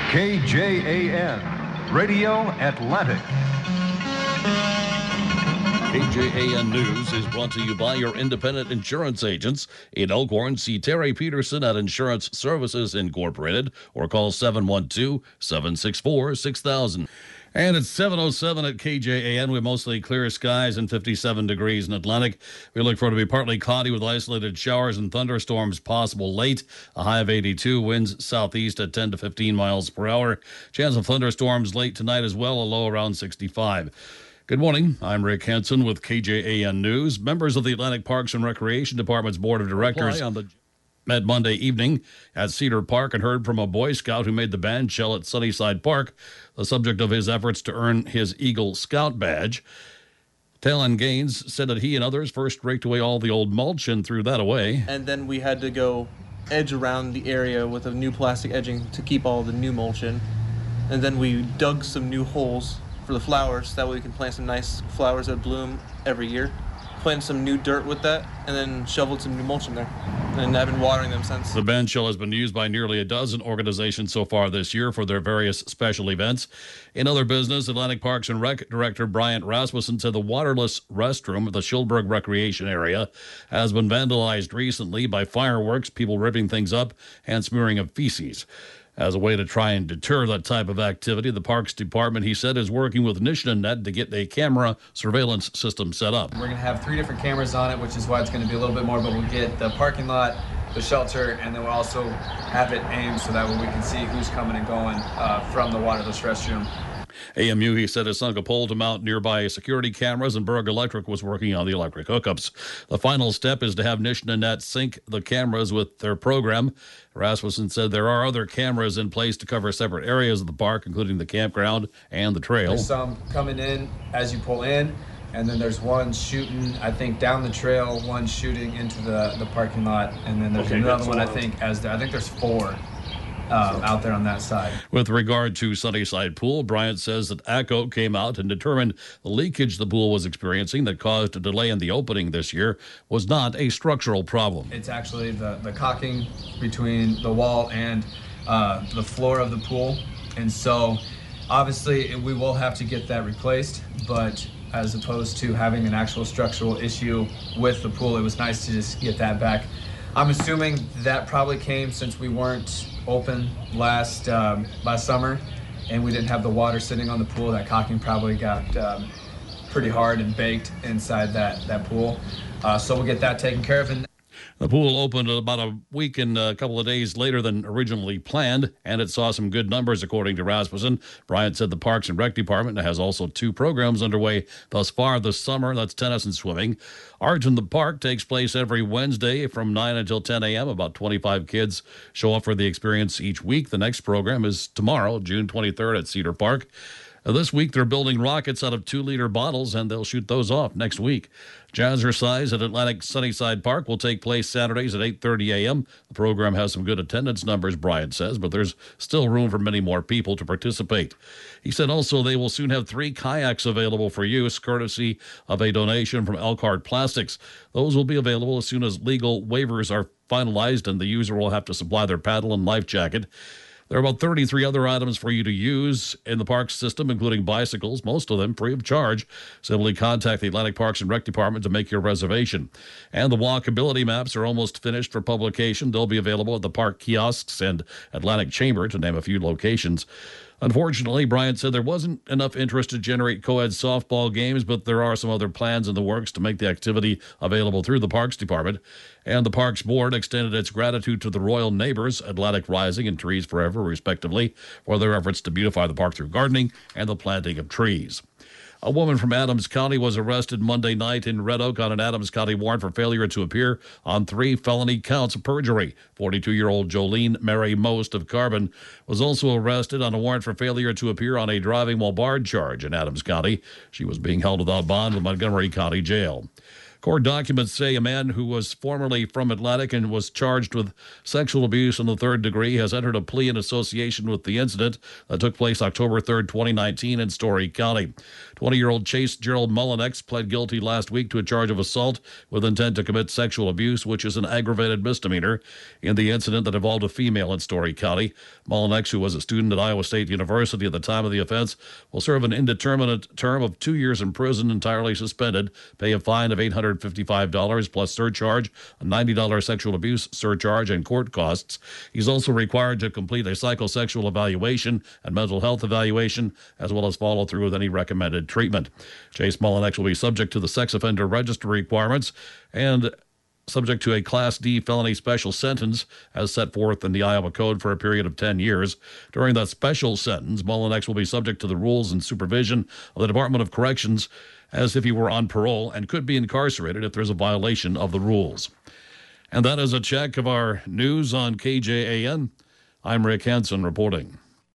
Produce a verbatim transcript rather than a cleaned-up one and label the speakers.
Speaker 1: K J A N, Radio Atlantic.
Speaker 2: K J A N News is brought to you by your independent insurance agents. In Elkhorn, see Terry Peterson at Insurance Services Incorporated or call seven one two, seven six four, six thousand. And it's seven oh seven at K J A N with mostly clear skies and fifty-seven degrees in Atlantic. We look for it to be partly cloudy with isolated showers and thunderstorms possible late. A high of eighty-two, winds southeast at ten to fifteen miles per hour. Chance of thunderstorms late tonight as well, a low around sixty-five. Good morning. I'm Rick Henson with K J A N News. Members of the Atlantic Parks and Recreation Department's Board of Directors on the met Monday evening at Cedar Park and heard from a Boy Scout who made the band shell at Sunnyside Park, the subject of his efforts to earn his Eagle Scout badge. Talon Gaines said that he and others first raked away all the old mulch and threw that away.
Speaker 3: And then we had to go edge around the area with a new plastic edging to keep all the new mulch in. And then we dug some new holes for the flowers. That way we can plant some nice flowers that bloom every year. Planted some new dirt with that, and then shoveled some new mulch in there. And I've been watering them since.
Speaker 2: The band shell has been used by nearly a dozen organizations so far this year for their various special events. In other business, Atlantic Parks and Rec Director Bryant Rasmussen said the waterless restroom at the Schilberg Recreation Area has been vandalized recently by fireworks, people ripping things up, and smearing of feces. As a way to try and deter that type of activity, the Parks Department, he said, is working with NishnaNet to get a camera surveillance system set up.
Speaker 4: We're going to have three different cameras on it, which is why it's going to be a little bit more, but we'll get the parking lot, the shelter, and then we'll also have it aimed so that way we can see who's coming and going uh, from the waterless restroom.
Speaker 2: A M U, he said, has sunk a pole to mount nearby security cameras, and Berg Electric was working on the electric hookups. The final step is to have NishnaNet sync the cameras with their program. Rasmussen said there are other cameras in place to cover separate areas of the park, including the campground and the trail.
Speaker 4: There's some coming in as you pull in, and then there's one shooting, I think, down the trail, one shooting into the, the parking lot, and then there's okay, another one, I think, as the, I think there's four. Um, out there on that side.
Speaker 2: With regard to Sunnyside Pool, Bryant says that A C O came out and determined the leakage the pool was experiencing that caused a delay in the opening this year was not a structural problem.
Speaker 4: It's actually the, the caulking between the wall and uh, the floor of the pool. And so obviously we will have to get that replaced, but as opposed to having an actual structural issue with the pool, it was nice to just get that back. I'm assuming that probably came since we weren't open last um, last summer and we didn't have the water sitting on the pool. That caulking probably got um, pretty hard and baked inside that, that pool. Uh, so we'll get that taken care of. And
Speaker 2: the pool opened about a week and a couple of days later than originally planned, and it saw some good numbers, according to Rasmussen. Bryant said the Parks and Rec Department has also two programs underway thus far this summer. That's tennis and swimming. Art in the Park takes place every Wednesday from nine until ten a.m. About twenty-five kids show up for the experience each week. The next program is tomorrow, June twenty-third at Cedar Park. This week, they're building rockets out of two-liter bottles, and they'll shoot those off next week. Jazzercise at Atlantic Sunnyside Park will take place Saturdays at eight thirty a.m. The program has some good attendance numbers, Bryant says, but there's still room for many more people to participate. He said also they will soon have three kayaks available for use, courtesy of a donation from Elkhart Plastics. Those will be available as soon as legal waivers are finalized, and the user will have to supply their paddle and life jacket. There are about thirty-three other items for you to use in the park system, including bicycles, most of them free of charge. Simply contact the Atlantic Parks and Rec Department to make your reservation. And the walkability maps are almost finished for publication. They'll be available at the park kiosks and Atlantic Chamber, to name a few locations. Unfortunately, Bryant said there wasn't enough interest to generate co-ed softball games, but there are some other plans in the works to make the activity available through the Parks Department. And the Parks Board extended its gratitude to the Royal Neighbors, Atlantic Rising and Trees Forever, respectively, for their efforts to beautify the park through gardening and the planting of trees. A woman from Adams County was arrested Monday night in Red Oak on an Adams County warrant for failure to appear on three felony counts of perjury. forty-two-year-old Jolene Mary Most of Carbon was also arrested on a warrant for failure to appear on a driving while barred charge in Adams County. She was being held without bond in Montgomery County Jail. Court documents say a man who was formerly from Atlantic and was charged with sexual abuse in the third degree has entered a plea in association with the incident that took place October third, twenty nineteen in Story County. twenty-year-old Chase Gerald Mullinex pled guilty last week to a charge of assault with intent to commit sexual abuse, which is an aggravated misdemeanor, in the incident that involved a female in Story County. Mullinex, who was a student at Iowa State University at the time of the offense, will serve an indeterminate term of two years in prison, entirely suspended, pay a fine of eight hundred fifty-five dollars plus surcharge, a ninety dollars sexual abuse surcharge, and court costs. He's also required to complete a psychosexual evaluation and mental health evaluation, as well as follow through with any recommended treatment. Chase Mullinex will be subject to the sex offender registry requirements and subject to a Class D felony special sentence as set forth in the Iowa Code for a period of ten years. During that special sentence, Mullinex will be subject to the rules and supervision of the Department of Corrections as if he were on parole and could be incarcerated if there's a violation of the rules. And that is a check of our news on K J A N. I'm Rick Hansen reporting.